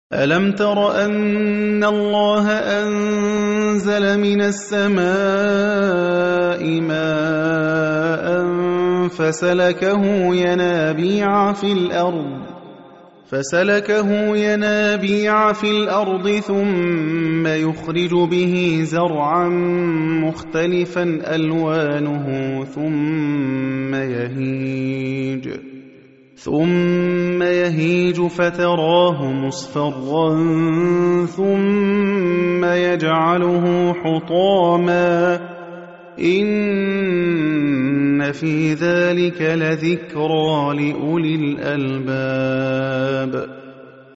أَلَمْ تَرَ أَنَّ اللَّهَ أَنزَلَ مِنَ السَّمَاءِ مَاءً فَسَلَكَهُ يَنَابِيعَ فِي الْأَرْضِ ثُمَّ يُخْرِجُ بِهِ زَرْعًا مُّخْتَلِفًا أَلْوَانُهُ ثُمَّ يَهِيجُ فَتَرَاهُ مُصْفَرًّا ثُمَّ يَجْعَلُهُ حُطَامًا ۚ إِنَّ فِي ذَٰلِكَ لَذِكْرَىٰ لِأُولِي الْأَلْبَابِ